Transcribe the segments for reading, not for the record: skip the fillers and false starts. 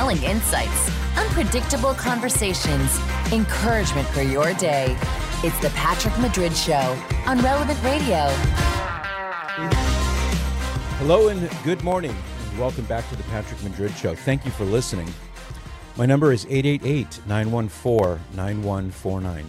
compelling insights, unpredictable conversations, encouragement for your day. It's the Patrick Madrid Show on Relevant Radio. Hello and good morning, and welcome back to the Patrick Madrid Show. Thank you for listening. My number is 888-914-9149,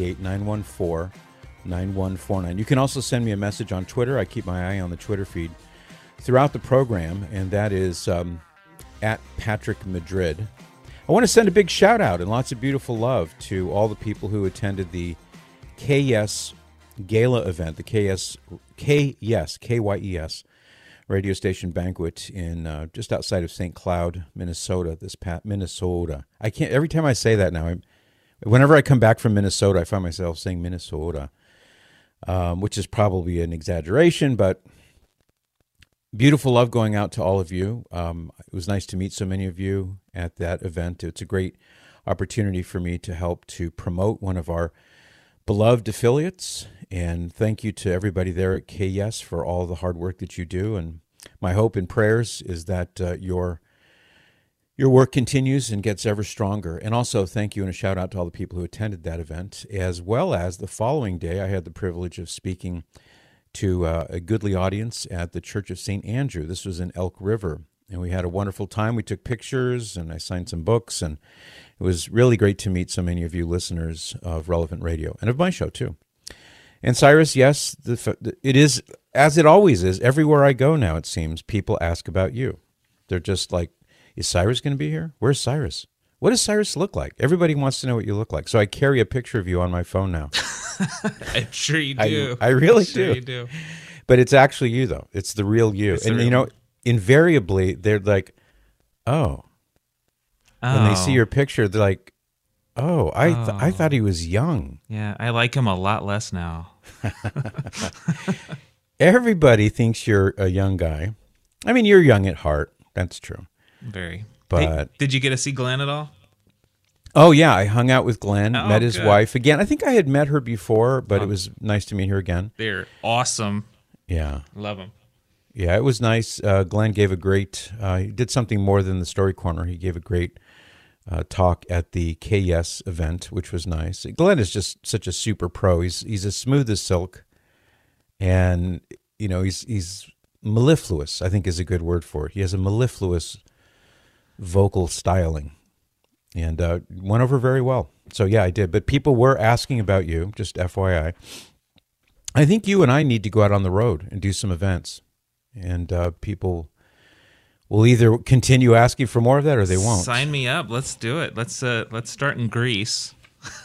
888-914-9149. You can also send me a message on Twitter. I keep my eye on the Twitter feed throughout the program, and that is at Patrick Madrid. I want to send a big shout out and lots of beautiful love to all the people who attended the KYES Gala event, the KYES radio station banquet in just outside of St. Cloud, Minnesota. Minnesota. I can't. Every time I say that now, whenever I come back from Minnesota, I find myself saying Minnesota, which is probably an exaggeration, but beautiful love going out to all of you. It was nice to meet so many of you at that event. It's a great opportunity for me to help to promote one of our beloved affiliates, and thank you to everybody there at KYES for all the hard work that you do. And my hope and prayers is that your work continues and gets ever stronger. And also thank you and a shout out to all the people who attended that event, as well as the following day I had the privilege of speaking to a goodly audience at the Church of St. Andrew. This was in Elk River, and we had a wonderful time. We took pictures, and I signed some books, and it was really great to meet so many of you listeners of Relevant Radio, and of my show, too. And Cyrus, yes, it is, as it always is, everywhere I go now, it seems, people ask about you. They're just like, is Cyrus going to be here? Where's Cyrus? What does Cyrus look like? Everybody wants to know what you look like. So I carry a picture of you on my phone now. I'm sure you do. I really do. You do. But it's actually you, though. It's the real you. It's and, you know, invariably, they're like, oh. When they see your picture, they're like, oh, I thought he was young. Yeah, I like him a lot less now. Everybody thinks you're a young guy. I mean, you're young at heart. That's true. Very. But hey, did you get to see Glenn at all? Oh, yeah. I hung out with Glenn, met his good. wife again. I think I had met her before, but it was nice to meet her again. They're awesome. Yeah. Love them. Yeah, it was nice. Glenn gave a great, he did something more than the Story Corner. He gave a great talk at the KYES event, which was nice. Glenn is just such a super pro. He's as smooth as silk, and you know he's mellifluous, I think is a good word for it. He has a mellifluous vocal styling, and went over very well. So yeah, I did. But people were asking about you, just FYI. I think you and I need to go out on the road and do some events, and people will either continue asking for more of that or they won't. Sign me up. Let's do it. Let's start in Greece.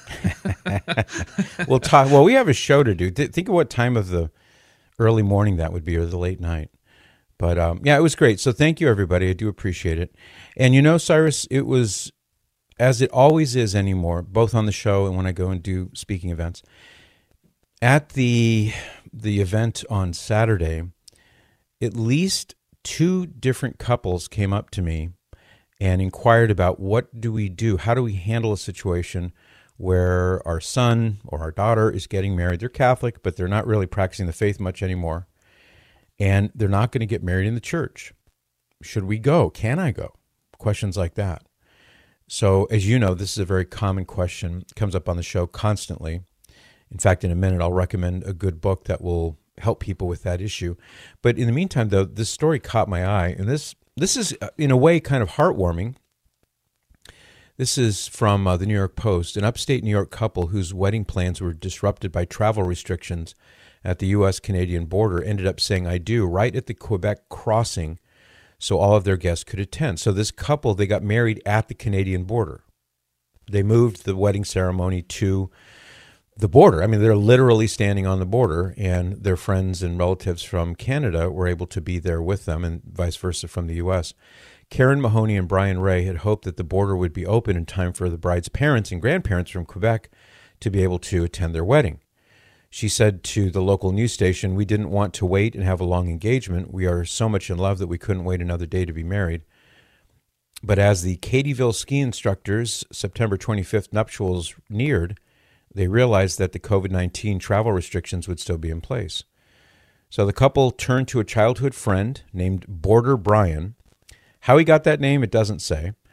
We'll talk. Well, we have a show to do. Think of what time of the early morning that would be, or the late night. But yeah, it was great. So thank you, everybody. I do appreciate it. And you know, Cyrus, it was, as it always is anymore, both on the show and when I go and do speaking events. At the event on Saturday, at least 2 different couples came up to me and inquired about what do we do? How do we handle a situation where our son or our daughter is getting married? They're Catholic, but they're not really practicing the faith much anymore. And they're not going to get married in the church. Should we go? Can I go? Questions like that. So as you know, this is a very common question. It comes up on the show constantly. In fact, in a minute, I'll recommend a good book that will help people with that issue. But in the meantime, though, this story caught my eye, and this is, in a way, kind of heartwarming. This is from the New York Post. An upstate New York couple whose wedding plans were disrupted by travel restrictions at the U.S.-Canadian border ended up saying "I do" right at the Quebec crossing so all of their guests could attend. So this couple, they got married at the Canadian border. They moved the wedding ceremony to the border. I mean, they're literally standing on the border, and their friends and relatives from Canada were able to be there with them, and vice versa from the U.S. Karen Mahoney and Brian Ray had hoped that the border would be open in time for the bride's parents and grandparents from Quebec to be able to attend their wedding. She said to the local news station, "We didn't want to wait and have a long engagement. We are so much in love that we couldn't wait another day to be married." But as the Katyville ski instructors' September 25th nuptials neared, they realized that the COVID-19 travel restrictions would still be in place. So the couple turned to a childhood friend named Border Brian. How he got that name, it doesn't say.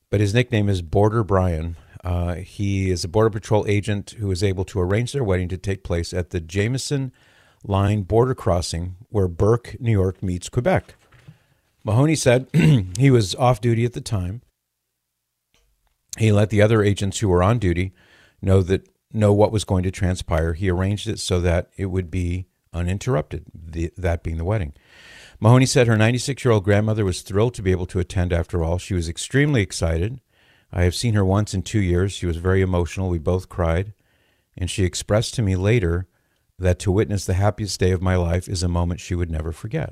but his nickname is Border Brian. He is a Border Patrol agent who was able to arrange their wedding to take place at the Jameson Line border crossing where Burke, New York meets Quebec. Mahoney said he was off duty at the time. He let the other agents who were on duty know what was going to transpire. He arranged it so that it would be uninterrupted, that being the wedding. Mahoney said her 96-year-old grandmother was thrilled to be able to attend after all. She was extremely excited. I have seen her once in 2 years. She was very emotional. We both cried. And she expressed to me later that to witness the happiest day of my life is a moment she would never forget.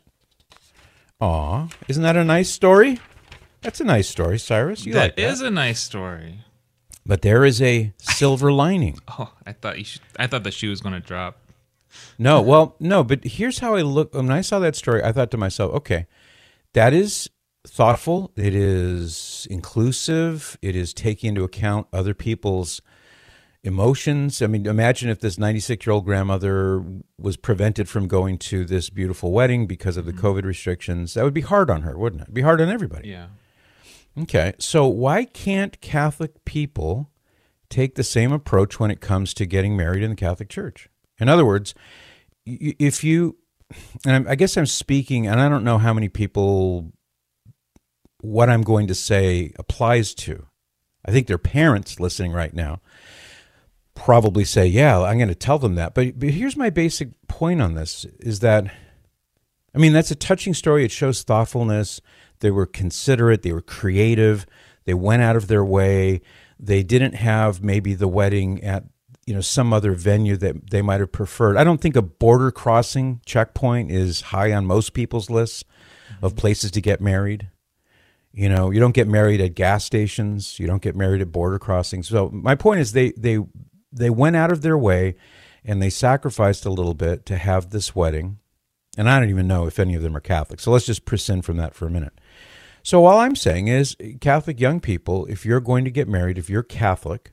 Aw, isn't that a nice story? That's a nice story, Cyrus. You like that? That is a nice story. But there is a silver lining. Oh, I thought the shoe was going to drop. No, but here's how I look. When I saw that story, I thought to myself, okay, that is thoughtful. It is inclusive. It is taking into account other people's emotions. I mean, imagine if this 96-year-old grandmother was prevented from going to this beautiful wedding because of the COVID restrictions. That would be hard on her, wouldn't it? It'd be hard on everybody. Yeah. Okay, so why can't Catholic people take the same approach when it comes to getting married in the Catholic Church? In other words, if you, and I guess I'm speaking, and I don't know how many people what I'm going to say applies to. I think their parents listening right now probably say, yeah, I'm going to tell them that. But here's my basic point on this is that, I mean, that's a touching story. It shows thoughtfulness. They were considerate. They were creative. They went out of their way. They didn't have maybe the wedding at, some other venue that they might have preferred. I don't think a border crossing checkpoint is high on most people's lists of places to get married. You don't get married at gas stations. You don't get married at border crossings. So my point is they went out of their way and they sacrificed a little bit to have this wedding. And I don't even know if any of them are Catholic. So let's just prescind from that for a minute. So all I'm saying is, Catholic young people, if you're going to get married, if you're Catholic,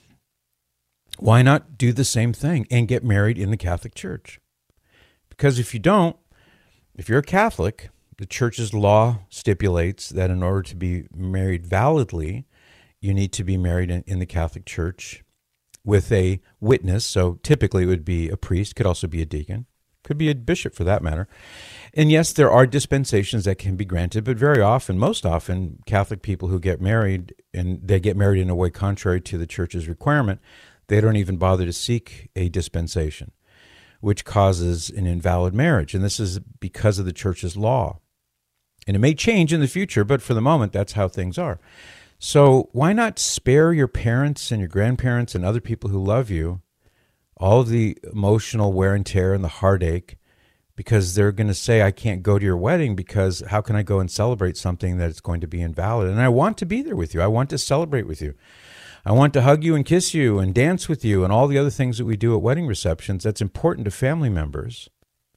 why not do the same thing and get married in the Catholic Church? Because if you don't, if you're a Catholic, the Church's law stipulates that in order to be married validly, you need to be married in the Catholic Church with a witness. So typically it would be a priest, could also be a deacon, could be a bishop for that matter. And yes, there are dispensations that can be granted, but very often, most often, Catholic people who get married, and they get married in a way contrary to the Church's requirement, they don't even bother to seek a dispensation, which causes an invalid marriage. And this is because of the Church's law. And it may change in the future, but for the moment, that's how things are. So why not spare your parents and your grandparents and other people who love you all of the emotional wear and tear and the heartache, because they're going to say, I can't go to your wedding because how can I go and celebrate something that is going to be invalid? And I want to be there with you. I want to celebrate with you. I want to hug you and kiss you and dance with you and all the other things that we do at wedding receptions. That's important to family members.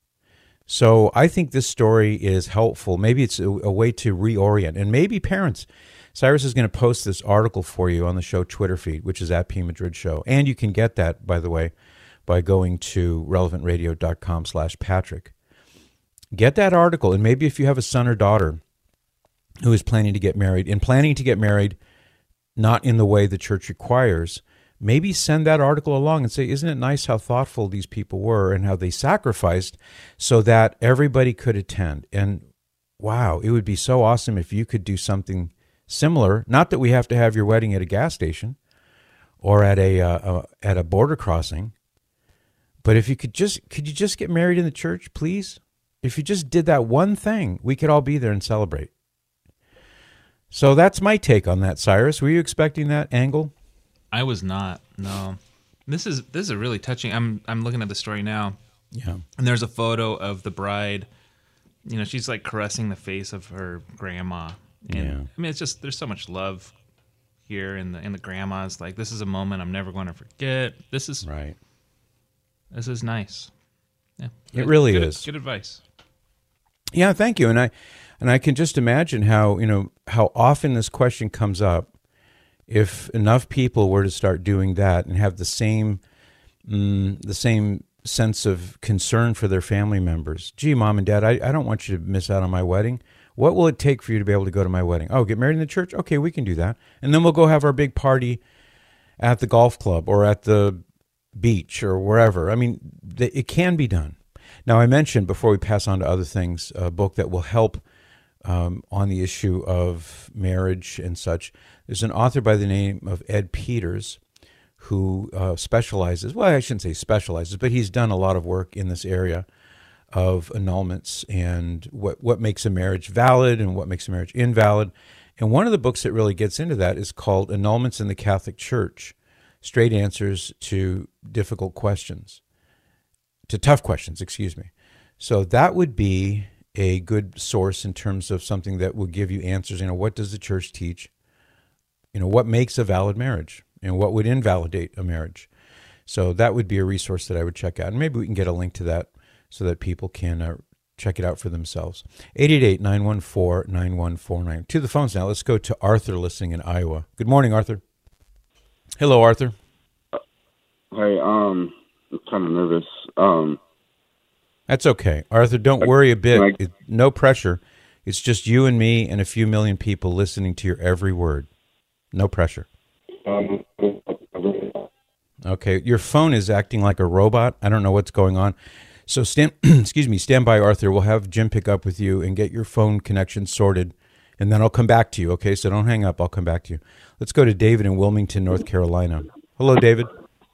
So I think this story is helpful. Maybe it's a way to reorient. And maybe parents, Cyrus is going to post this article for you on the show Twitter feed, which is @PMadridShow. And you can get that, by the way, by going to relevantradio.com/Patrick. Get that article. And maybe if you have a son or daughter who is planning to get married, not in the way the Church requires, maybe send that article along and say, isn't it nice how thoughtful these people were and how they sacrificed so that everybody could attend? And wow, it would be so awesome if you could do something similar. Not that we have to have your wedding at a gas station or at a border crossing, but if you could you just get married in the church, please? If you just did that one thing, we could all be there and celebrate. So that's my take on that, Cyrus. Were you expecting that angle? I was not. No. This is a really touching. I'm looking at the story now. Yeah. And there's a photo of the bride. She's like caressing the face of her grandma. And Yeah. I mean, it's just there's so much love here in the grandma's like, this is a moment I'm never going to forget. This is Right. This is nice. Yeah. It really is. Good advice. Yeah, thank you. And I can just imagine how often this question comes up. If enough people were to start doing that and have the same sense of concern for their family members. Gee, Mom and Dad, I don't want you to miss out on my wedding. What will it take for you to be able to go to my wedding? Oh, get married in the church? Okay, we can do that. And then we'll go have our big party at the golf club or at the beach or wherever. I mean, it can be done. Now, I mentioned before we pass on to other things, a book that will help on the issue of marriage and such. There's an author by the name of Ed Peters who specializes, well, I shouldn't say specializes, but he's done a lot of work in this area of annulments and what makes a marriage valid and what makes a marriage invalid. And one of the books that really gets into that is called Annulments in the Catholic Church, Straight Answers to Difficult Questions, to Tough Questions, excuse me. So that would be a good source in terms of something that will give you answers. What does the church teach? What makes a valid marriage and what would invalidate a marriage? So that would be a resource that I would check out. And maybe we can get a link to that so that people can check it out for themselves. 888-914-9149. To the phones now. Let's go to Arthur listening in Iowa. Good morning, Arthur. Hello, Arthur. Hey, I'm kind of nervous. That's okay. Arthur, don't worry a bit. No pressure. It's just you and me and a few million people listening to your every word. No pressure. Okay, your phone is acting like a robot. I don't know what's going on. So stand by, Arthur. We'll have Jim pick up with you and get your phone connection sorted, and then I'll come back to you, okay? So don't hang up. I'll come back to you. Let's go to David in Wilmington, North Carolina. Hello, David.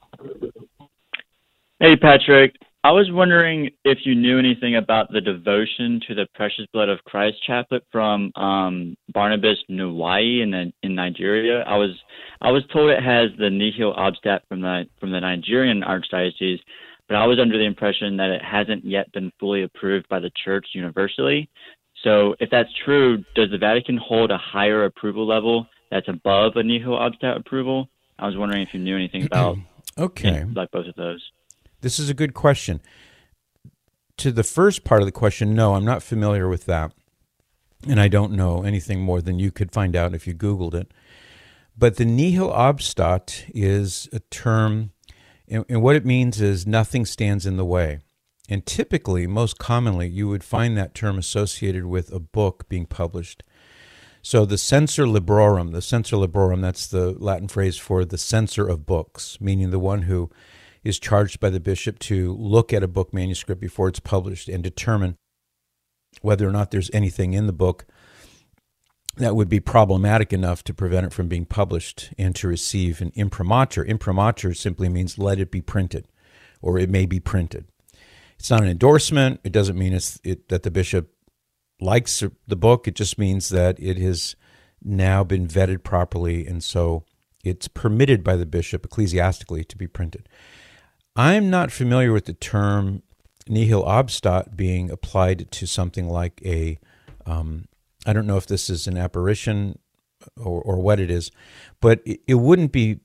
Hey, Patrick. I was wondering if you knew anything about the devotion to the Precious Blood of Christ chaplet from Barnabas Nwai in Nigeria. I was told it has the Nihil Obstat from the Nigerian Archdiocese, but I was under the impression that it hasn't yet been fully approved by the Church universally. So if that's true, does the Vatican hold a higher approval level that's above a Nihil Obstat approval? I was wondering if you knew anything about both of those. This is a good question. To the first part of the question, no, I'm not familiar with that. And I don't know anything more than you could find out if you Googled it. But the Nihil Obstat is a term, and what it means is nothing stands in the way. And typically, most commonly, you would find that term associated with a book being published. So the censor librorum, that's the Latin phrase for the censor of books, meaning the one who is charged by the bishop to look at a book manuscript before it's published and determine whether or not there's anything in the book that would be problematic enough to prevent it from being published and to receive an imprimatur. Imprimatur simply means let it be printed, or it may be printed. It's not an endorsement. It doesn't mean that the bishop likes the book. It just means that it has now been vetted properly, and so it's permitted by the bishop ecclesiastically to be printed. I'm not familiar with the term Nihil Obstat being applied to something like I don't know if this is an apparition or what it is, but it wouldn't be,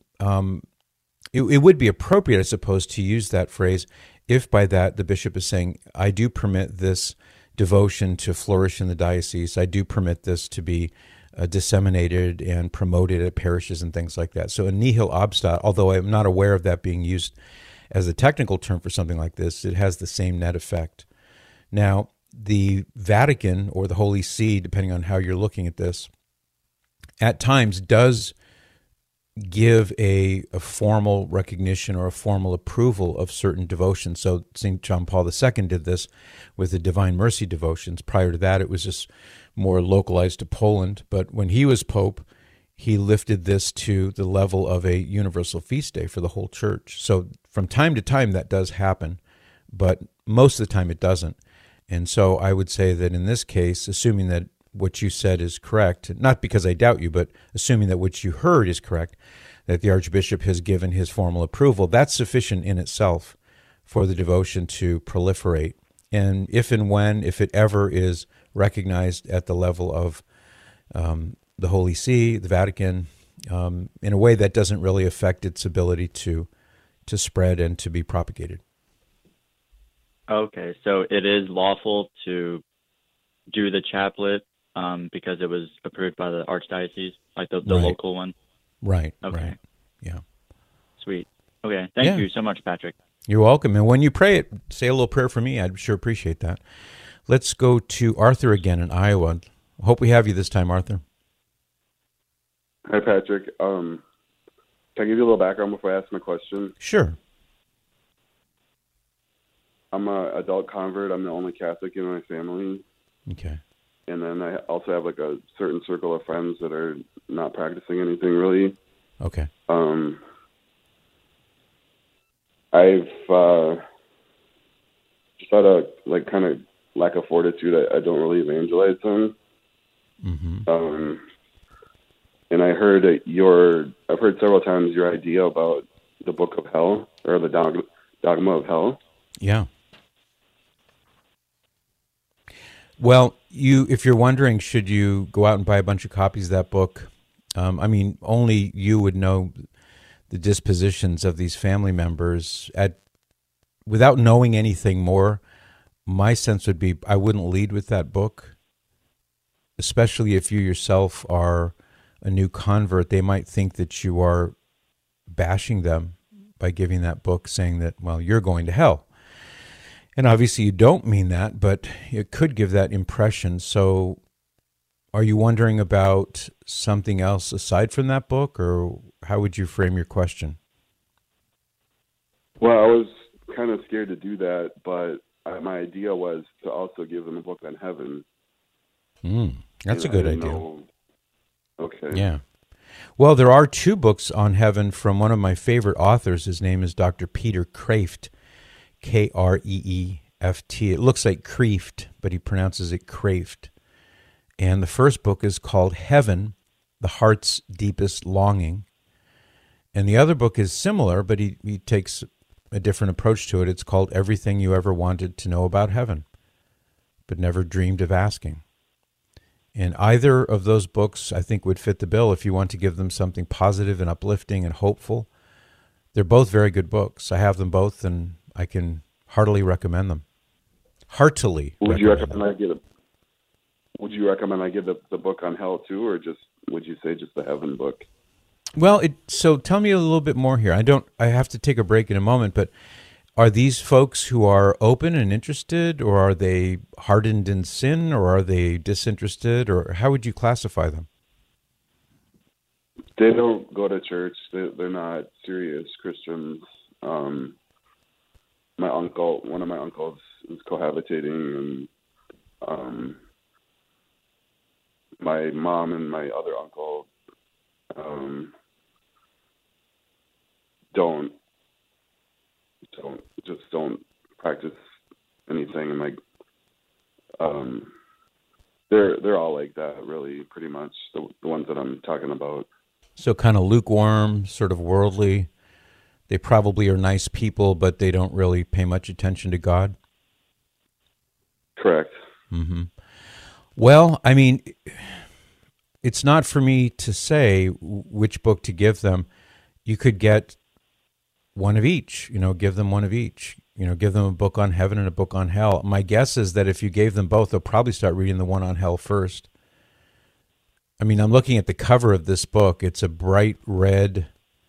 it would be appropriate, I suppose, to use that phrase if by that the bishop is saying, I do permit this devotion to flourish in the diocese, I do permit this to be disseminated and promoted at parishes and things like that. So a Nihil Obstat, although I'm not aware of that being used as a technical term for something like this, it has the same net effect. Now, the Vatican, or the Holy See, depending on how you're looking at this, at times does give a formal recognition or a formal approval of certain devotions. So St. John Paul II did this with the Divine Mercy devotions. Prior to that, it was just more localized to Poland. But when he was Pope, he lifted this to the level of a universal feast day for the whole church. So from time to time, that does happen, but most of the time it doesn't. And so I would say that in this case, assuming that what you said is correct, not because I doubt you, but assuming that what you heard is correct, that the Archbishop has given his formal approval, that's sufficient in itself for the devotion to proliferate. And if it ever is recognized at the level of the Holy See, the Vatican, in a way that doesn't really affect its ability to spread and to be propagated. Okay, so it is lawful to do the chaplet because it was approved by the Archdiocese, like the local one? Right, okay. Right, yeah. Sweet. Okay, thank you so much, Patrick. You're welcome. And when you pray it, say a little prayer for me. I'd sure appreciate that. Let's go to Arthur again in Iowa. Hope we have you this time, Arthur. Hi, Patrick. Can I give you a little background before I ask my question? Sure. I'm an adult convert. I'm the only Catholic in my family. Okay. And then I also have like a certain circle of friends that are not practicing anything really. Okay. I've just out of like kind of lack of fortitude, I don't really evangelize them. Mm-hmm. And I heard I've heard several times your idea about the Book of Hell or the Dogma of Hell. Yeah. Well, if you're wondering, should you go out and buy a bunch of copies of that book? I mean, only you would know the dispositions of these family members. Without knowing anything more, my sense would be I wouldn't lead with that book, especially if you yourself are a new convert. They might think that you are bashing them by giving that book, saying that, well, you're going to hell. And obviously you don't mean that, but it could give that impression. So are you wondering about something else aside from that book, or how would you frame your question? Well, I was kind of scared to do that, but my idea was to also give them a book on heaven. That's a good idea. Okay. Yeah. Well, there are 2 books on heaven from one of my favorite authors. His name is Dr. Peter Kreeft, Kreeft. It looks like Kreeft, but he pronounces it Kreeft. And the first book is called Heaven, the Heart's Deepest Longing. And the other book is similar, but he takes a different approach to it. It's called Everything You Ever Wanted to Know About Heaven, but Never Dreamed of Asking. And either of those books, I think, would fit the bill if you want to give them something positive and uplifting and hopeful. They're both very good books. I have them both, and I can heartily recommend them. Heartily. Would you recommend I give the book on hell too, or would you say just the heaven book? Well, so tell me a little bit more here. I have to take a break in a moment, but are these folks who are open and interested, or are they hardened in sin, or are they disinterested, or how would you classify them? They don't go to church. They're not serious Christians. One of my uncles is cohabitating, and my mom and my other uncle don't practice anything, and like they're all like that, really, pretty much the ones that I'm talking about. So kind of lukewarm, sort of worldly. They probably are nice people, but they don't really pay much attention to God. Correct. Mm-hmm. Well, I mean, it's not for me to say which book to give them. You could get one of each, give them one of each. Give them a book on heaven and a book on hell. My guess is that if you gave them both, they'll probably start reading the one on hell first. I mean, I'm looking at the cover of this book. It's a bright red,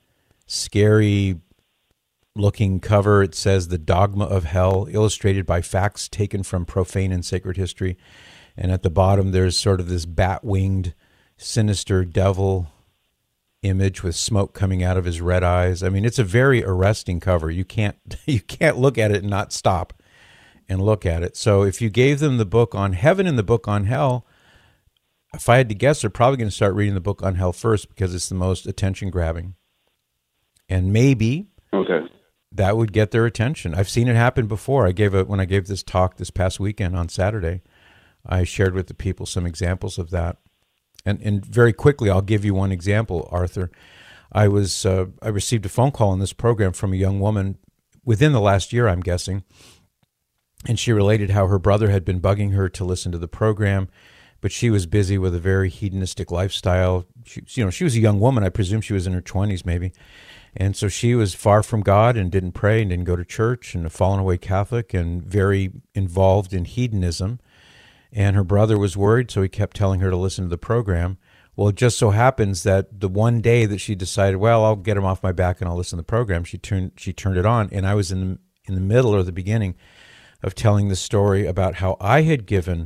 scary looking cover. It says The Dogma of Hell, illustrated by facts taken from profane and sacred history. And at the bottom, there's sort of this bat-winged, sinister devil image with smoke coming out of his red eyes. I mean, it's a very arresting cover. You can't look at it and not stop and look at it. So if you gave them the book on heaven and the book on hell, if I had to guess, they're probably going to start reading the book on hell first because it's the most attention-grabbing. And maybe that would get their attention. I've seen it happen before. When I gave this talk this past weekend on Saturday, I shared with the people some examples of that. And very quickly, I'll give you one example, Arthur. I received a phone call in this program from a young woman within the last year, I'm guessing, and she related how her brother had been bugging her to listen to the program, but she was busy with a very hedonistic lifestyle. She was a young woman. I presume she was in her 20s maybe. And so she was far from God and didn't pray and didn't go to church, and a fallen away Catholic and very involved in hedonism. And her brother was worried, so he kept telling her to listen to the program. Well, it just so happens that the one day that she decided, well, I'll get him off my back and I'll listen to the program, she turned it on, and I was in the middle or the beginning of telling the story about how I had given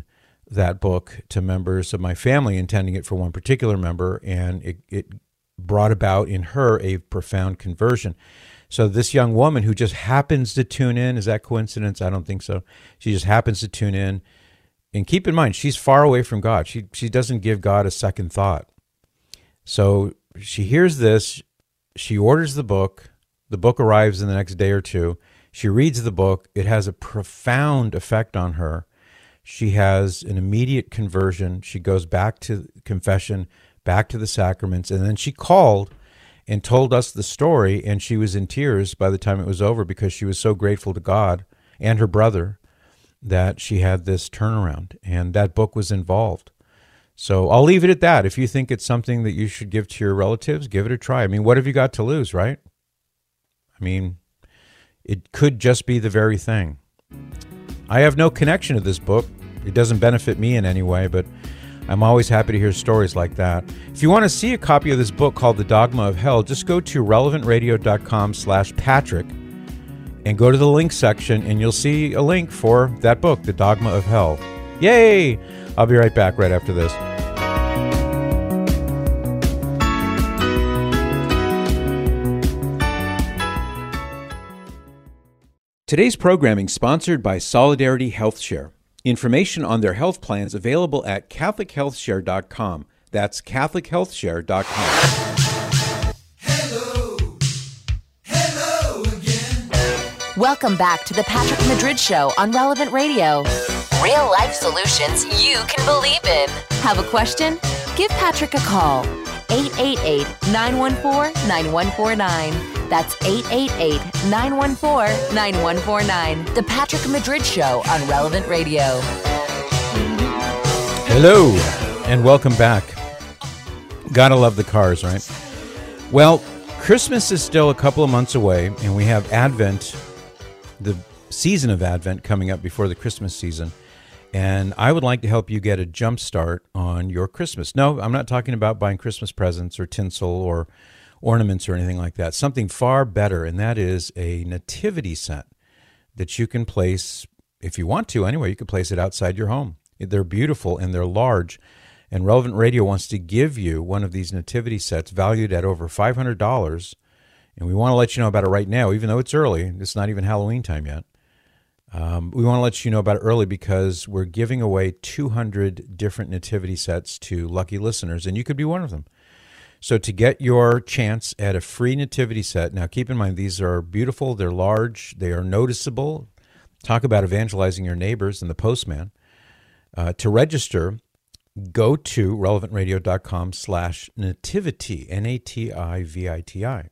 that book to members of my family, intending it for one particular member, and it brought about in her a profound conversion. So this young woman who just happens to tune in, is that coincidence? I don't think so. She just happens to tune in. And keep in mind, she's far away from God. She doesn't give God a second thought. So she hears this, she orders the book arrives in the next day or two, she reads the book, it has a profound effect on her. She has an immediate conversion, she goes back to confession, back to the sacraments, and then she called and told us the story, and she was in tears by the time it was over because she was so grateful to God and her brother that she had this turnaround, and that book was involved. So I'll leave it at that. If you think it's something that you should give to your relatives, give it a try. I mean, what have you got to lose, right? I mean, it could just be the very thing. I have no connection to this book. It doesn't benefit me in any way, but I'm always happy to hear stories like that. If you want to see a copy of this book called The Dogma of Hell, just go to relevantradio.com/Patrick and go to the link section, and you'll see a link for that book, The Dogma of Hell. Yay! I'll be right back right after this. Today's programming sponsored by Solidarity HealthShare. Information on their health plans available at CatholicHealthShare.com. That's CatholicHealthShare.com. Hello again. Welcome back to the Patrick Madrid Show on Relevant Radio. Real life solutions you can believe in. Have a question? Give Patrick a call. 888-914-9149. That's 888-914-9149. The Patrick Madrid Show on Relevant Radio. Hello, and welcome back. Gotta love the Cars, right? Well, Christmas is still a couple of months away, and we have Advent, the season of Advent, coming up before the Christmas season. And I would like to help you get a jump start on your Christmas. No, I'm not talking about buying Christmas presents or tinsel or ornaments or anything like that. Something far better, and that is a nativity set that you can place, if you want to anyway, you can place it outside your home. They're beautiful and they're large, and Relevant Radio wants to give you one of these nativity sets valued at over $500, and we want to let you know about it right now, even though it's early. It's not even Halloween time yet. We want to let you know about it early because we're giving away 200 different nativity sets to lucky listeners, and you could be one of them. So to get your chance at a free nativity set, now keep in mind these are beautiful, they're large, they are noticeable. Talk about evangelizing your neighbors and the postman. To register, go to relevantradio.com/nativity, Nativiti.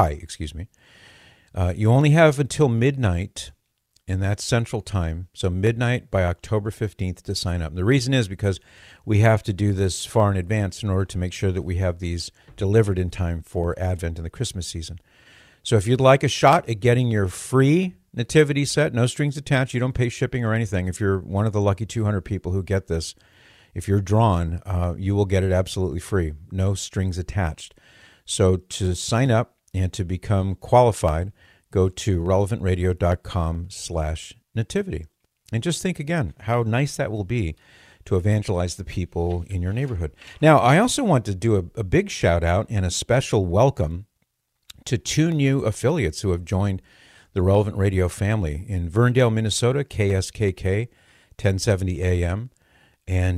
You only have until midnight, and that's Central Time, so midnight by October 15th to sign up. And the reason is because we have to do this far in advance in order to make sure that we have these delivered in time for Advent and the Christmas season. So if you'd like a shot at getting your free nativity set, no strings attached, you don't pay shipping or anything. If you're one of the lucky 200 people who get this, if you're drawn, you will get it absolutely free, no strings attached. So to sign up and to become qualified, go to relevantradio.com/nativity. And just think again how nice that will be to evangelize the people in your neighborhood. Now, I also want to do a big shout out and a special welcome to 2 new affiliates who have joined the Relevant Radio family. In Verndale, Minnesota, KSKK 1070 AM, and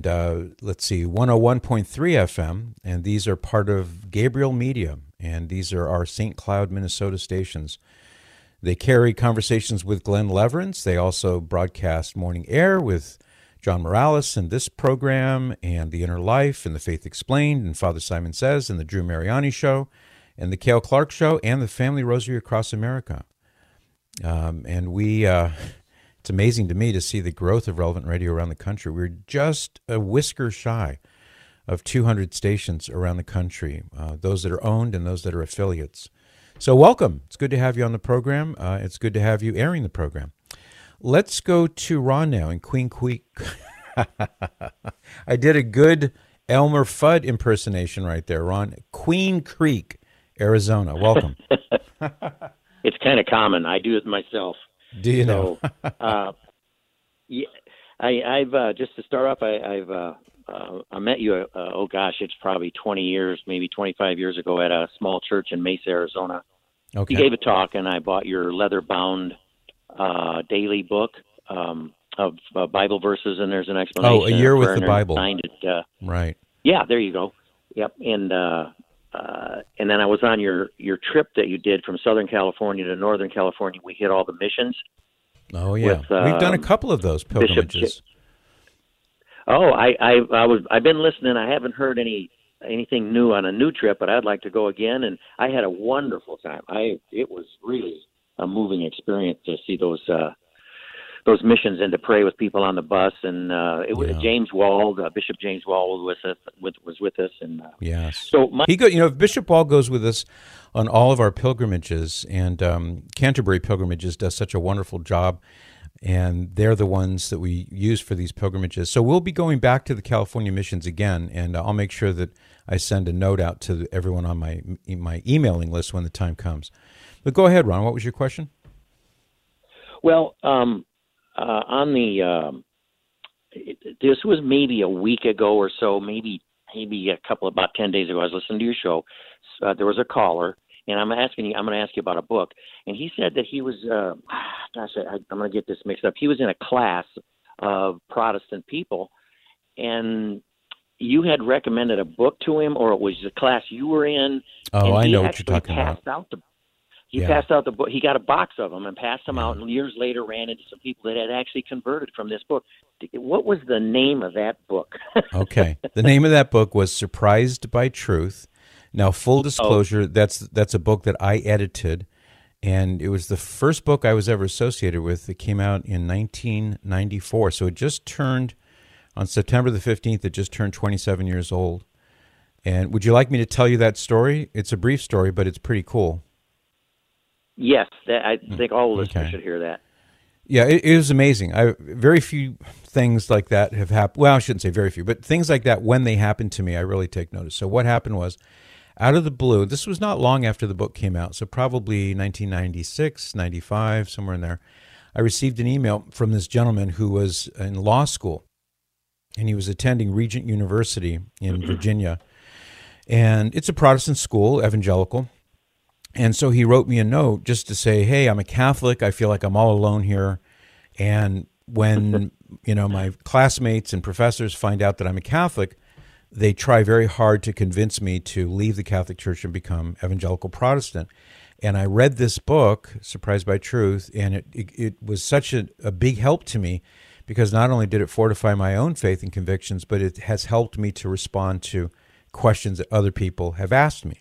101.3 FM, and these are part of Gabriel Media, and these are our St. Cloud, Minnesota stations. They carry Conversations with Glenn Leverance. They also broadcast Morning Air with John Morales and this program, and The Inner Life, and The Faith Explained, and Father Simon Says, and The Drew Mariani Show, and The Cale Clark Show, and The Family Rosary Across America. And we, it's amazing to me to see the growth of Relevant Radio around the country. We're just a whisker shy of 200 stations around the country, those that are owned and those that are affiliates. So welcome. It's good to have you on the program. It's good to have you airing the program. Let's go to Ron now in Queen Creek. I did a good Elmer Fudd impersonation right there, Ron. Queen Creek, Arizona. Welcome. It's kind of common. I do it myself. Do you know? Yeah, I've just to start off, I met you. It's probably 20 years, maybe 25 years ago, at a small church in Mesa, Arizona. Okay. You gave a talk, and I bought your leather-bound daily book of Bible verses, and there's an explanation. Oh, A Year with the and Bible. signed it, Right. Yeah, there you go. Yep, and then I was on your trip that you did from Southern California to Northern California. We hit all the missions. Oh yeah, with, we've done a couple of those pilgrimages. I've been listening. I haven't heard anything new on a new trip, but I'd like to go again. And I had a wonderful time. It was really a moving experience to see those missions and to pray with people on the bus. And it was James Wald, Bishop James Wald was with us. And yes, so Bishop Wald goes with us on all of our pilgrimages, and Canterbury Pilgrimages does such a wonderful job. And they're the ones that we use for these pilgrimages. So we'll be going back to the California missions again, and I'll make sure that I send a note out to everyone on my emailing list when the time comes. But go ahead, Ron. What was your question? Well, this was maybe a week ago or so, maybe about 10 days ago. I was listening to your show. There was a caller, and I'm going to ask you about a book. And he said that he was, I'm going to get this mixed up. He was in a class of Protestant people, and you had recommended a book to him, or it was the class you were in. Oh, I know what you're talking about. He passed out the book. He got a box of them and passed them out, and years later ran into some people that had actually converted from this book. What was the name of that book? Okay. The name of that book was Surprised by Truth. Now, full disclosure, that's a book that I edited, and it was the first book I was ever associated with. It came out in 1994, so it just turned, on September the 15th, it just turned 27 years old. And would you like me to tell you that story? It's a brief story, but it's pretty cool. Yes, I think all listeners should hear that. Yeah, it was amazing. Very few things like that have happened. Well, I shouldn't say very few, but things like that, when they happen to me, I really take notice. So what happened was, out of the blue, this was not long after the book came out, so probably 1996, 95, somewhere in there, I received an email from this gentleman who was in law school, and he was attending Regent University in Virginia. And it's a Protestant school, evangelical. And so he wrote me a note just to say, hey, I'm a Catholic. I feel like I'm all alone here. And when, my classmates and professors find out that I'm a Catholic, they try very hard to convince me to leave the Catholic Church and become evangelical Protestant. And I read this book, Surprised by Truth, and it was such a big help to me, because not only did it fortify my own faith and convictions, but it has helped me to respond to questions that other people have asked me.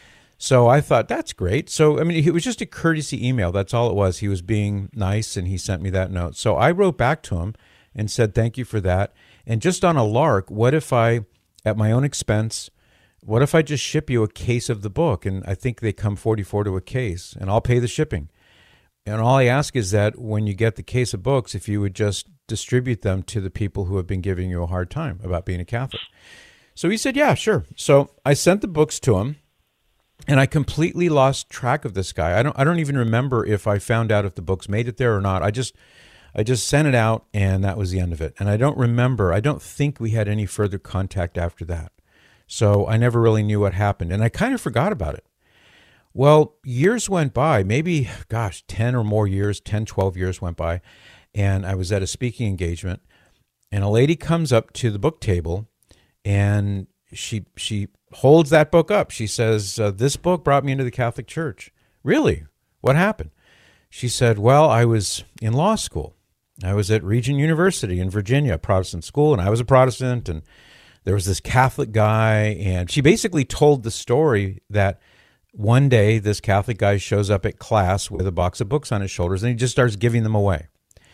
So I thought, that's great. So, it was just a courtesy email. That's all it was. He was being nice, and he sent me that note. So I wrote back to him and said, thank you for that. And just on a lark, what if I, at my own expense, what if I just ship you a case of the book? And I think they come $44 to a case, and I'll pay the shipping. And all I ask is that when you get the case of books, if you would just distribute them to the people who have been giving you a hard time about being a Catholic. So he said, yeah, sure. So I sent the books to him. And I completely lost track of this guy. I don't even remember if I found out if the books made it there or not. I just sent it out, and that was the end of it. And I don't think we had any further contact after that. So I never really knew what happened, and I kind of forgot about it. Well, years went by, maybe, 10 or more years, 10, 12 years went by, and I was at a speaking engagement, and a lady comes up to the book table, and she holds that book up. She says, this book brought me into the Catholic Church. Really? What happened? She said, well, I was in law school. I was at Regent University in Virginia, a Protestant school, and I was a Protestant, and there was this Catholic guy, and she basically told the story that one day this Catholic guy shows up at class with a box of books on his shoulders, and he just starts giving them away.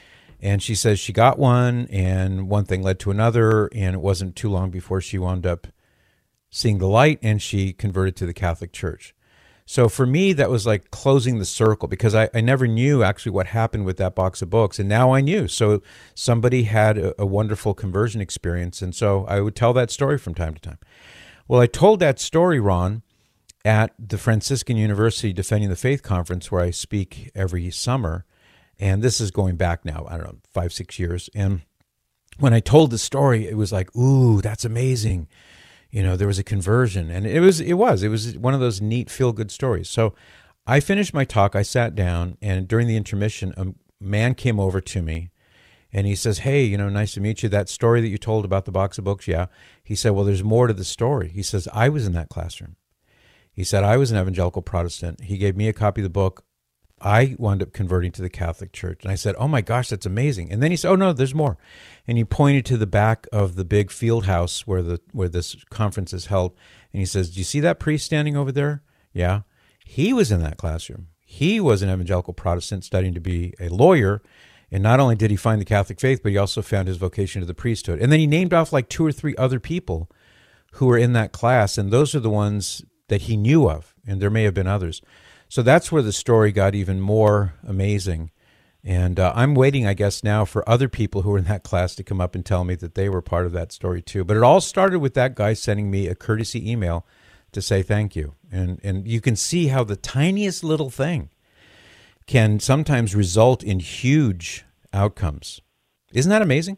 And she says she got one, and one thing led to another, and it wasn't too long before she wound up seeing the light, and she converted to the Catholic Church. So for me, that was like closing the circle, because I never knew actually what happened with that box of books, and now I knew. So somebody had a wonderful conversion experience, and so I would tell that story from time to time. Well, I told that story, Ron, at the Franciscan University Defending the Faith Conference, where I speak every summer, and this is going back now, 5-6 years, and when I told the story, it was like, ooh, that's amazing. There was a conversion, and it was one of those neat feel-good stories. So I finished my talk, I sat down, and during the intermission, a man came over to me, and he says, hey, nice to meet you. That story that you told about the box of books, yeah. He said, well, there's more to the story. He says, I was in that classroom. He said, I was an evangelical Protestant. He gave me a copy of the book. I wound up converting to the Catholic Church. And I said, oh my gosh, that's amazing. And then he said, oh no, there's more. And he pointed to the back of the big field house where this conference is held. And he says, do you see that priest standing over there? Yeah. He was in that classroom. He was an evangelical Protestant studying to be a lawyer. And not only did he find the Catholic faith, but he also found his vocation to the priesthood. And then he named off like 2 or 3 other people who were in that class. And those are the ones that he knew of. And there may have been others. So that's where the story got even more amazing. And I'm waiting, I guess, now for other people who were in that class to come up and tell me that they were part of that story too. But it all started with that guy sending me a courtesy email to say thank you. And you can see how the tiniest little thing can sometimes result in huge outcomes. Isn't that amazing?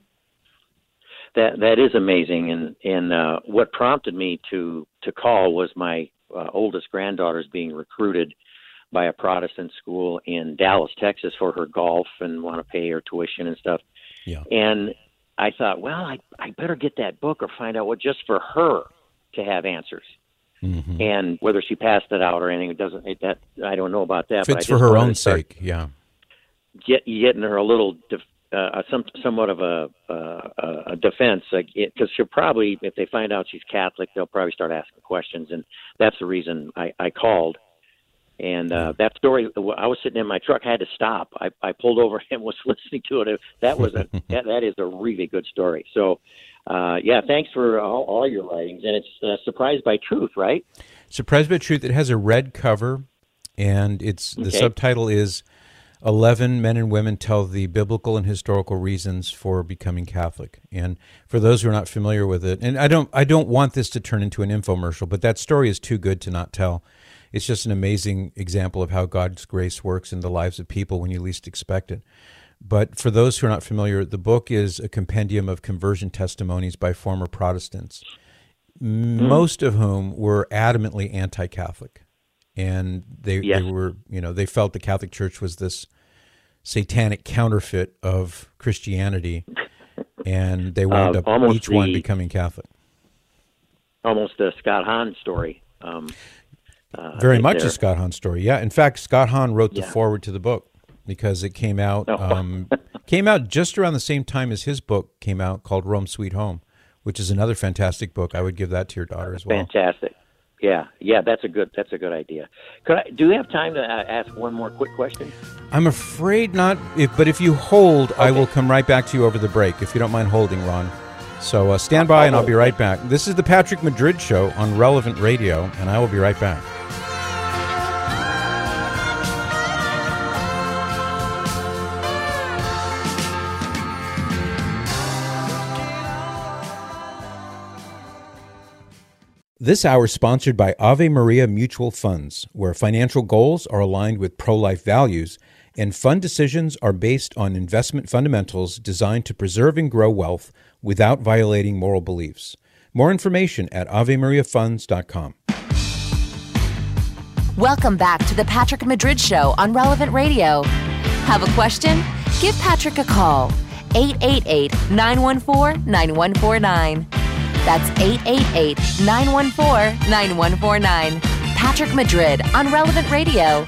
That is amazing. And what prompted me to call was my oldest granddaughter's being recruited by a Protestant school in Dallas, Texas for her golf and want to pay her tuition and stuff. Yeah. And I thought, well, I better get that book or find out what just for her to have answers. Mm-hmm. And whether she passed it out or anything, I don't know about that. If it's for her own sake, yeah. Getting her a little, somewhat of a defense, because she'll probably, if they find out she's Catholic, they'll probably start asking questions, and that's the reason I called. And that story, I was sitting in my truck, I had to stop. I pulled over and was listening to it. That is a really good story. So, thanks for all your writings. And it's Surprised by Truth, right? Surprised by Truth. It has a red cover, and the subtitle is 11 Men and Women Tell the Biblical and Historical Reasons for Becoming Catholic. And for those who are not familiar with it, and I don't want this to turn into an infomercial, but that story is too good to not tell. It's just an amazing example of how God's grace works in the lives of people when you least expect it. But for those who are not familiar, the book is a compendium of conversion testimonies by former Protestants, most of whom were adamantly anti-Catholic. And they were, they felt the Catholic Church was this satanic counterfeit of Christianity, and they wound up each one becoming Catholic. Almost a Scott Hahn story. Very much a Scott Hahn story, yeah. In fact, Scott Hahn wrote the foreword to the book because it came out just around the same time as his book came out, called Rome Sweet Home, which is another fantastic book. I would give that to your daughter as well. Fantastic. Yeah, that's a good idea. Do you have time to ask one more quick question? I'm afraid not, but if you hold, okay. I will come right back to you over the break, if you don't mind holding, Ron. So stand by, and I'll be right back. This is the Patrick Madrid Show on Relevant Radio, and I will be right back. This hour is sponsored by Ave Maria Mutual Funds, where financial goals are aligned with pro-life values, and fund decisions are based on investment fundamentals designed to preserve and grow wealth without violating moral beliefs. More information at AveMariaFunds.com. Welcome back to the Patrick Madrid Show on Relevant Radio. Have a question? Give Patrick a call. 888-914-9149. That's 888-914-9149. Patrick Madrid on Relevant Radio.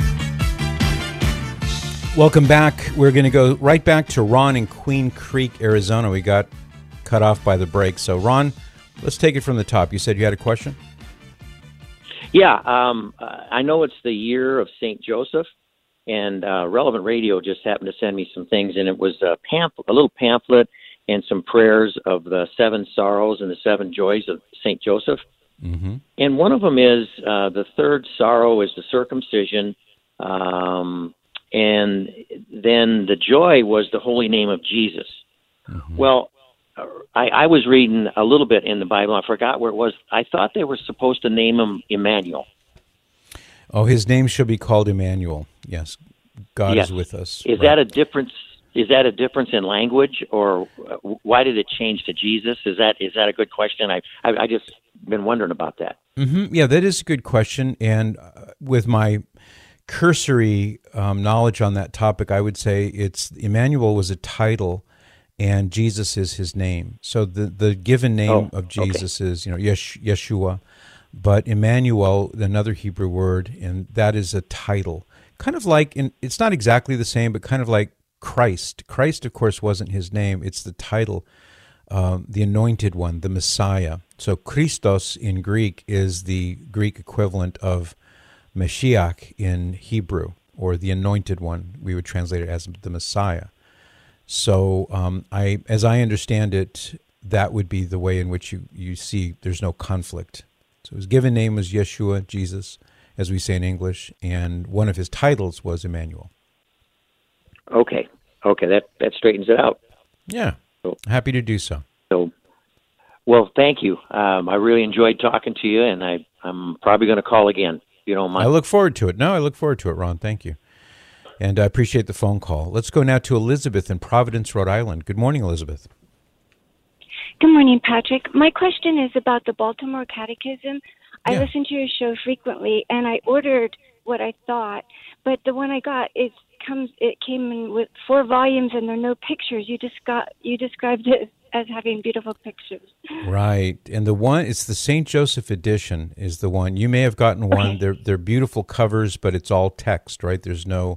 Welcome back. We're going to go right back to Ron in Queen Creek, Arizona. We got cut off by the break. So, Ron, let's take it from the top. You said you had a question? Yeah. I know it's the year of St. Joseph, and Relevant Radio just happened to send me some things, and it was a little pamphlet and some prayers of the 7 sorrows and the 7 joys of St. Joseph. Mm-hmm. And one of them is the 3rd sorrow is the circumcision, and then the joy was the holy name of Jesus. Mm-hmm. Well, I was reading a little bit in the Bible. I forgot where it was. I thought they were supposed to name him Emmanuel. Oh, his name shall be called Emmanuel. Yes, God is with us. Is that a difference? Is that a difference in language, or why did it change to Jesus? Is that a good question? I just been wondering about that. Mm-hmm. Yeah, that is a good question. And with my cursory knowledge on that topic, I would say Emmanuel was a title, and Jesus is his name. So the given name of Jesus is Yeshua, but Emmanuel, another Hebrew word, and that is a title. Kind of like, it's not exactly the same, but kind of like Christ. Christ, of course, wasn't his name. It's the title, the anointed one, the Messiah. So Christos in Greek is the Greek equivalent of Mashiach in Hebrew, or the anointed one. We would translate it as the Messiah. So as I understand it, that would be the way in which you see there's no conflict. So his given name was Yeshua, Jesus, as we say in English, and one of his titles was Emmanuel. Okay, that straightens it out. Yeah, happy to do so. Well, thank you. I really enjoyed talking to you, and I'm probably going to call again, if you don't mind. I look forward to it. No, I look forward to it, Ron. Thank you. And I appreciate the phone call. Let's go now to Elizabeth in Providence, Rhode Island. Good morning, Elizabeth. Good morning, Patrick. My question is about the Baltimore Catechism. I listen to your show frequently, and I ordered what I thought, but the one I got it came in with 4 volumes, and there are no pictures. You described it as having beautiful pictures. Right, and it's the St. Joseph edition is the one. You may have gotten one. They're beautiful covers, but it's all text, right? There's no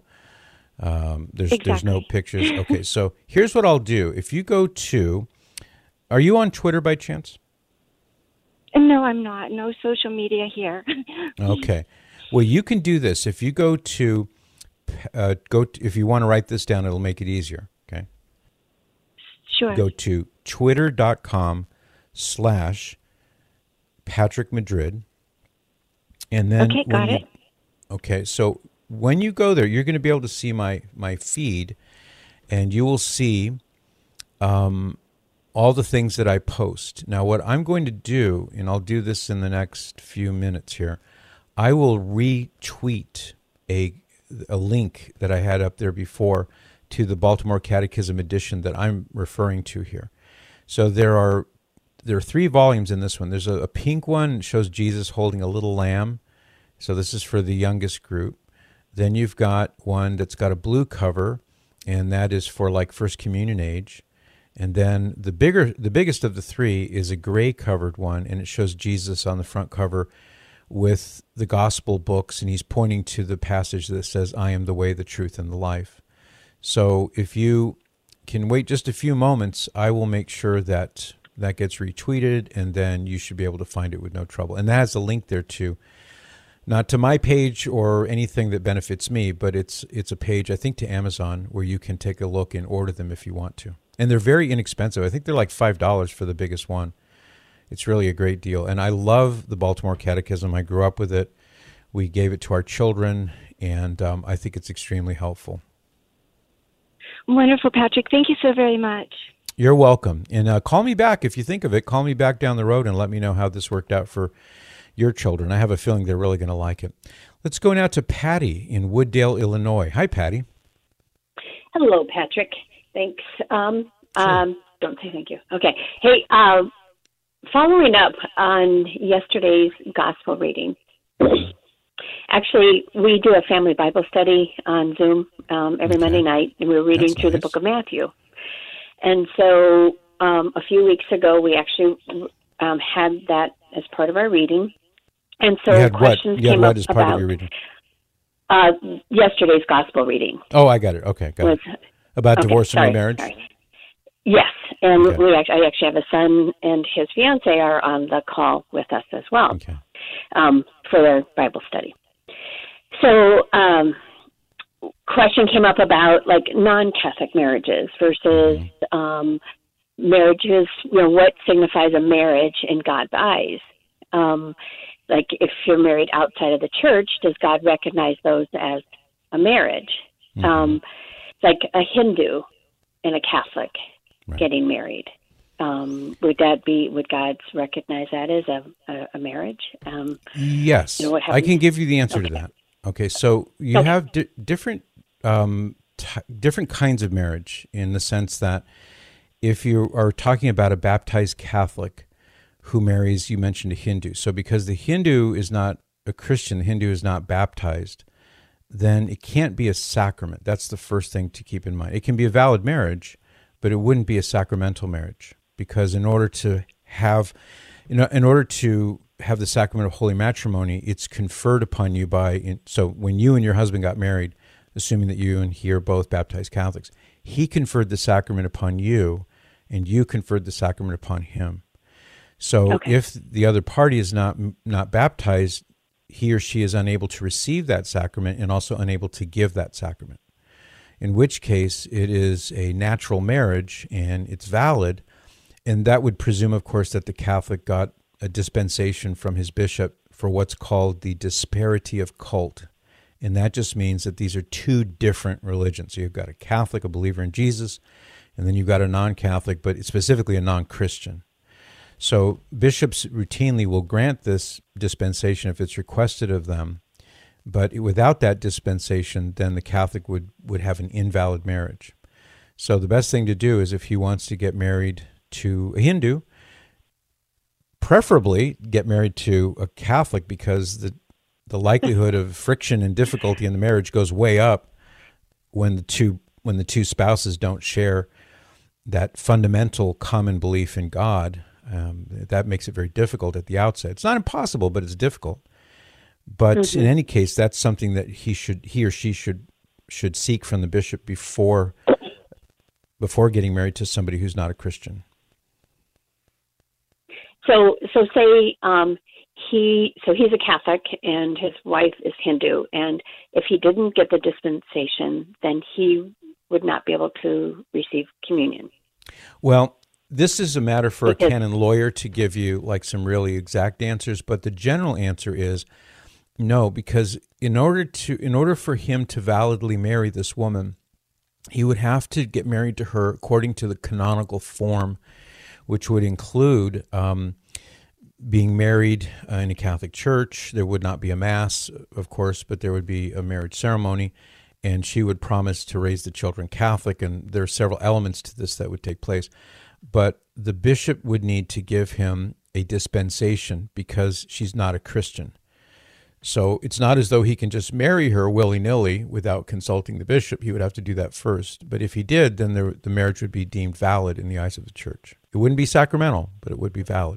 there's no pictures. Okay, so here's what I'll do. If you go to, are you on Twitter by chance? No, I'm not. No social media here. Okay. Well, you can do this. If you go to, if you want to write this down, it'll make it easier. Okay. Sure. Go to twitter.com/Patrick Madrid. And then okay, got it. Okay, so when you go there, you're going to be able to see my feed, and you will see all the things that I post. Now, what I'm going to do, and I'll do this in the next few minutes here, I will retweet a link that I had up there before to the Baltimore Catechism edition that I'm referring to here. So there are 3 volumes in this one. There's a pink one that shows Jesus holding a little lamb. So this is for the youngest group. Then you've got one that's got a blue cover, and that is for like First Communion age. And then the biggest of the 3 is a gray covered one, and it shows Jesus on the front cover with the gospel books, and he's pointing to the passage that says, "I am the way, the truth, and the life." So if you can wait just a few moments, I will make sure that gets retweeted, and then you should be able to find it with no trouble. And that has a link there too. Not to my page or anything that benefits me, but it's a page, I think, to Amazon where you can take a look and order them if you want to. And they're very inexpensive. I think they're like $5 for the biggest one. It's really a great deal. And I love the Baltimore Catechism. I grew up with it. We gave it to our children, and I think it's extremely helpful. Wonderful, Patrick. Thank you so very much. You're welcome. And call me back if you think of it. Call me back down the road and let me know how this worked out for your children. I have a feeling they're really going to like it. Let's go now to Patty in Wooddale, Illinois. Hi, Patty. Hello, Patrick. Thanks. Don't say thank you. Okay. Hey, following up on yesterday's gospel reading, actually, we do a family Bible study on Zoom every Monday night, and we're reading through the book of Matthew. And so a few weeks ago, we actually had that as part of our reading. And so questions came up as part of your reading? Yesterday's gospel reading. Oh, I got it. Okay, got it. About divorce and remarriage? Sorry. Yes, and I actually have a son and his fiance are on the call with us as well for their Bible study. So question came up about like non-Catholic marriages versus marriages, what signifies a marriage in God's eyes? Like if you're married outside of the church, does God recognize those as a marriage? Like a Hindu and a Catholic getting married. Would God recognize that as a marriage? Yes. I can give you the answer to that. Okay, so you have different different kinds of marriage, in the sense that if you are talking about a baptized Catholic who marries, you mentioned a Hindu. So because the Hindu is not a Christian, the Hindu is not baptized, then it can't be a sacrament. That's the first thing to keep in mind. It can be a valid marriage, but it wouldn't be a sacramental marriage, because in order to have the sacrament of holy matrimony, it's conferred upon you by, so when you and your husband got married, assuming that you and he are both baptized Catholics, he conferred the sacrament upon you, and you conferred the sacrament upon him. So if the other party is not baptized, he or she is unable to receive that sacrament and also unable to give that sacrament, in which case it is a natural marriage and it's valid. And that would presume, of course, that the Catholic got a dispensation from his bishop for what's called the disparity of cult. And that just means that these are two different religions. So you've got a Catholic, a believer in Jesus, and then you've got a non-Catholic, but specifically a non-Christian. So bishops routinely will grant this dispensation if it's requested of them, but without that dispensation, then the Catholic would have an invalid marriage. So the best thing to do is, if he wants to get married to a Hindu, preferably get married to a Catholic, because the likelihood of friction and difficulty in the marriage goes way up when the two spouses don't share that fundamental common belief in God. That makes it very difficult at the outset. It's not impossible, but it's difficult. But in any case, that's something that he or she should seek from the bishop before getting married to somebody who's not a Christian. So say he's a Catholic and his wife is Hindu, and if he didn't get the dispensation, then he would not be able to receive communion. Well, this is a matter for a canon lawyer to give you like some really exact answers, but the general answer is no, because in order for him to validly marry this woman, he would have to get married to her according to the canonical form, which would include being married in a Catholic church. There would not be a mass, of course, but there would be a marriage ceremony, and she would promise to raise the children Catholic, and there are several elements to this that would take place. But the bishop would need to give him a dispensation because she's not a Christian. So it's not as though he can just marry her willy-nilly without consulting the bishop. He would have to do that first. But if he did, then the marriage would be deemed valid in the eyes of the church. It wouldn't be sacramental, but it would be valid.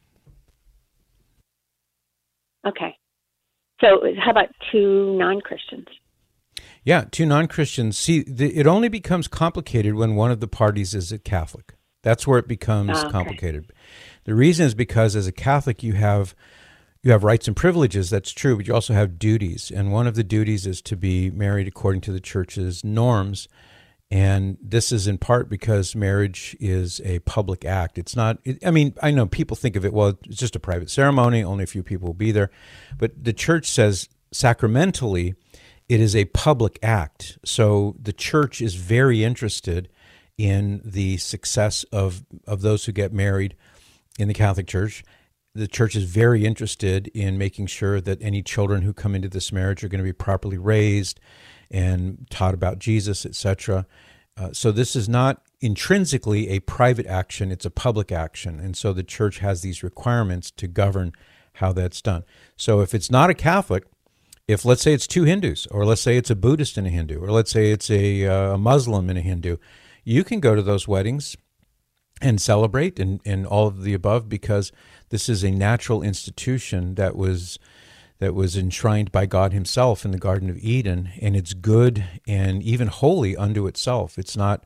Okay. So how about two non-Christians? Yeah, two non-Christians. See, it only becomes complicated when one of the parties is a Catholic. That's where it becomes complicated. The reason is because as a Catholic, you have rights and privileges, that's true, but you also have duties. And one of the duties is to be married according to the church's norms. And this is in part because marriage is a public act. It's not, I know people think of it, well, it's just a private ceremony, only a few people will be there. But the church says sacramentally, it is a public act. So the church is very interested in the success of those who get married in the Catholic Church. The church is very interested in making sure that any children who come into this marriage are going to be properly raised and taught about Jesus, etc. So this is not intrinsically a private action, it's a public action. And so the church has these requirements to govern how that's done. So if it's not a Catholic, if let's say it's two Hindus, or let's say it's a Buddhist and a Hindu, or let's say it's a Muslim and a Hindu, you can go to those weddings and celebrate and all of the above, because this is a natural institution that was enshrined by God himself in the Garden of Eden, and it's good and even holy unto itself. It's not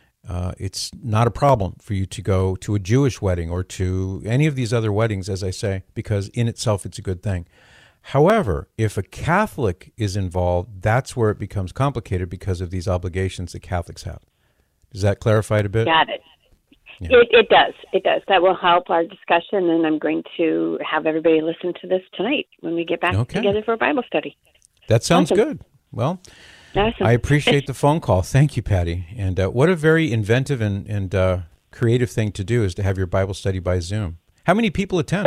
a problem for you to go to a Jewish wedding or to any of these other weddings, as I say, because in itself it's a good thing. However, if a Catholic is involved, that's where it becomes complicated because of these obligations that Catholics have. Does that clarify it a bit? Got it. Yeah. It does. It does. That will help our discussion, and I'm going to have everybody listen to this tonight when we get back together for a Bible study. That sounds good. Well, awesome. I appreciate the phone call. Thank you, Patty. And what a very inventive and creative thing to do is to have your Bible study by Zoom. How many people attend?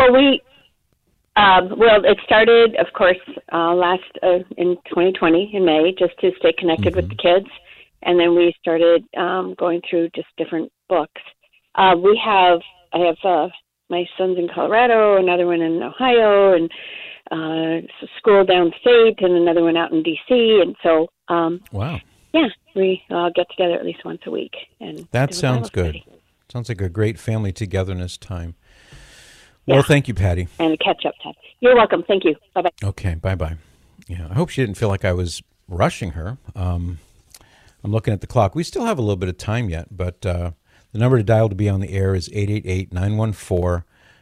Well, it started, of course, last in 2020 in May, just to stay connected with the kids. and then we started going through just different books. I have my son's in Colorado, another one in Ohio, and school downstate, and another one out in D.C. And so, wow, yeah, we get together at least once a week. And that sounds good. Sounds like a great family togetherness time. Well, thank you, Patty. And a catch-up time. You're welcome. Thank you. Bye-bye. Okay, bye-bye. Yeah, I hope she didn't feel like I was rushing her. I'm looking at the clock. We still have a little bit of time yet, but the number to dial to be on the air is 888-914-9149.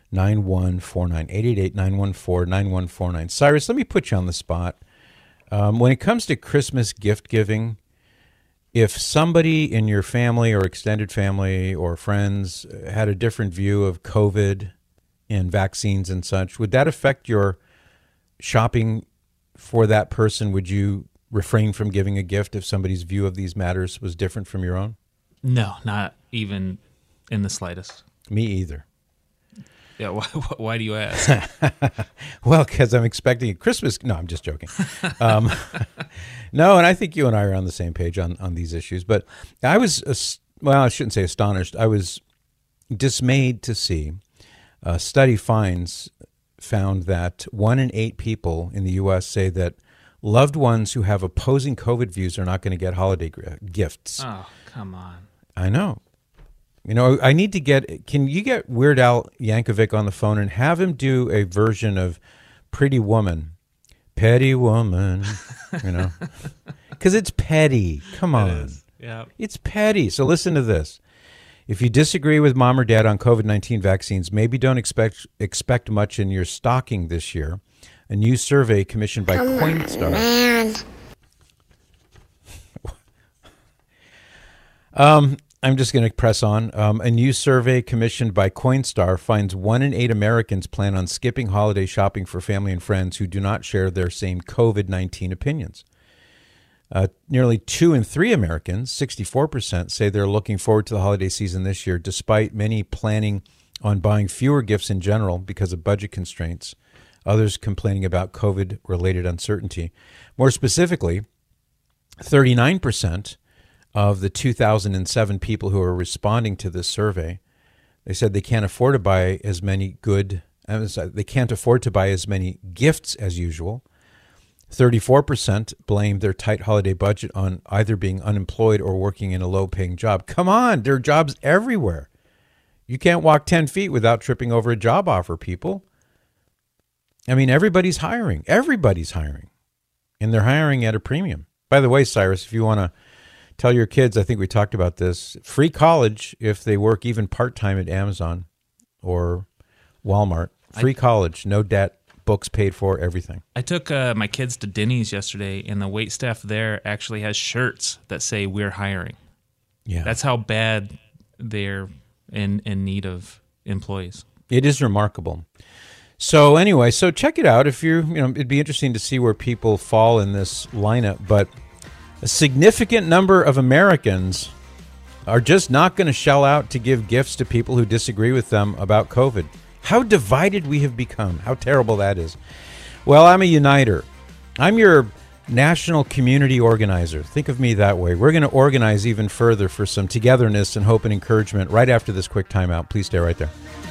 888-914-9149. Cyrus, let me put you on the spot. When it comes to Christmas gift giving, if somebody in your family or extended family or friends had a different view of COVID and vaccines and such, would that affect your shopping for that person? Would you refrain from giving a gift if somebody's view of these matters was different from your own? No, not even in the slightest. Me either. Yeah, why do you ask? Well, because I'm expecting a Christmas. No, I'm just joking. No, and I think you and I are on the same page on these issues. But I was, I shouldn't say astonished. I was dismayed to see a study found that 1 in 8 people in the U.S. say that loved ones who have opposing COVID views are not going to get holiday gifts. Oh, come on. I know. You know, I need to can you get Weird Al Yankovic on the phone and have him do a version of Pretty Woman? Petty woman, because it's petty. Come on. Yeah. It's petty. So listen to this. If you disagree with mom or dad on COVID-19 vaccines, maybe don't expect much in your stocking this year. A new survey commissioned by Coinstar. I'm just going to press on. A new survey commissioned by Coinstar finds 1 in 8 Americans plan on skipping holiday shopping for family and friends who do not share their same COVID-19 opinions. Nearly 2 in 3 Americans, 64%, say they're looking forward to the holiday season this year, despite many planning on buying fewer gifts in general because of budget constraints, others complaining about COVID-related uncertainty. More specifically, 39% of the 2,007 people who are responding to this survey, they said they can't afford to buy as many gifts as usual. 34% blame their tight holiday budget on either being unemployed or working in a low-paying job. Come on, there are jobs everywhere. You can't walk 10 feet without tripping over a job offer, people. I mean, everybody's hiring. Everybody's hiring. And they're hiring at a premium. By the way, Cyrus, if you want to tell your kids, I think we talked about this, free college if they work even part-time at Amazon or Walmart. Free college, no debt, books paid for, everything. I took my kids to Denny's yesterday, and the wait staff there actually has shirts that say, "We're hiring." Yeah. That's how bad they're in need of employees. It is remarkable. So anyway, check it out. If it'd be interesting to see where people fall in this lineup, but a significant number of Americans are just not going to shell out to give gifts to people who disagree with them about COVID. How divided we have become. How terrible that is. Well, I'm a uniter. I'm your national community organizer. Think of me that way. We're going to organize even further for some togetherness and hope and encouragement right after this quick timeout. Please stay right there.